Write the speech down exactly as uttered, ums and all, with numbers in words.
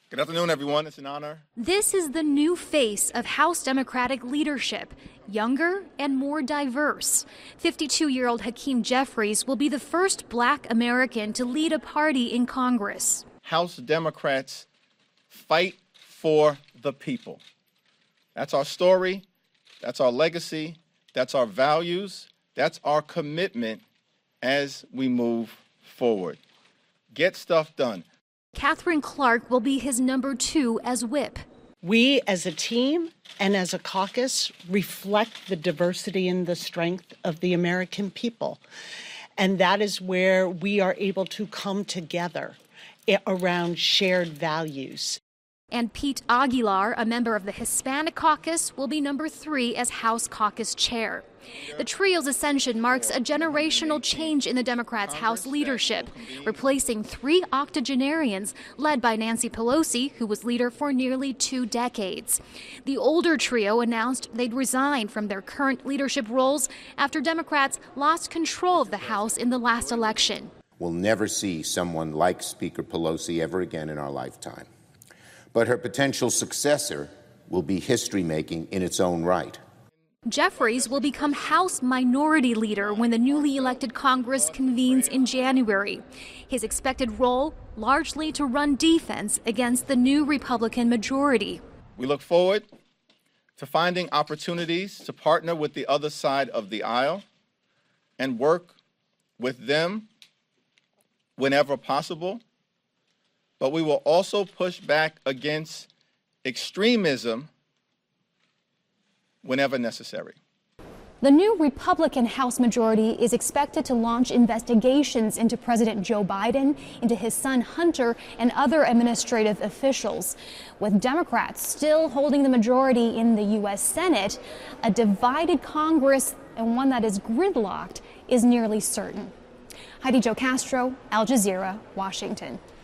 Good afternoon, everyone. It's an honor. This is the new face of House Democratic leadership, younger and more diverse. fifty-two-year-old Hakeem Jeffries will be the first black American to lead a party in Congress. House Democrats fight for the people. That's our story. That's our legacy. That's our values. That's our commitment as we move forward. Get stuff done. Catherine Clark will be his number two as whip. We as a team and as a caucus reflect the diversity and the strength of the American people. And that is where we are able to come together around shared values. And Pete Aguilar, a member of the Hispanic caucus, will be number three as House Caucus Chair. The trio's ascension marks a generational change in the Democrats' House leadership, replacing three octogenarians led by Nancy Pelosi, who was leader for nearly two decades. The older trio announced they'd resign from their current leadership roles after Democrats lost control of the House in the last election. We'll never see someone like Speaker Pelosi ever again in our lifetime. But her potential successor will be history-making in its own right. Jeffries will become House Minority Leader when the newly elected Congress convenes in January. His expected role, largely to run defense against the new Republican majority. We look forward to finding opportunities to partner with the other side of the aisle and work with them whenever possible. But we will also push back against extremism whenever necessary. The new Republican House majority is expected to launch investigations into President Joe Biden, into his son Hunter, and other administrative officials. With Democrats still holding the majority in the U S Senate, a divided Congress, and one that is gridlocked, is nearly certain. Heidi Jo Castro, Al Jazeera, Washington.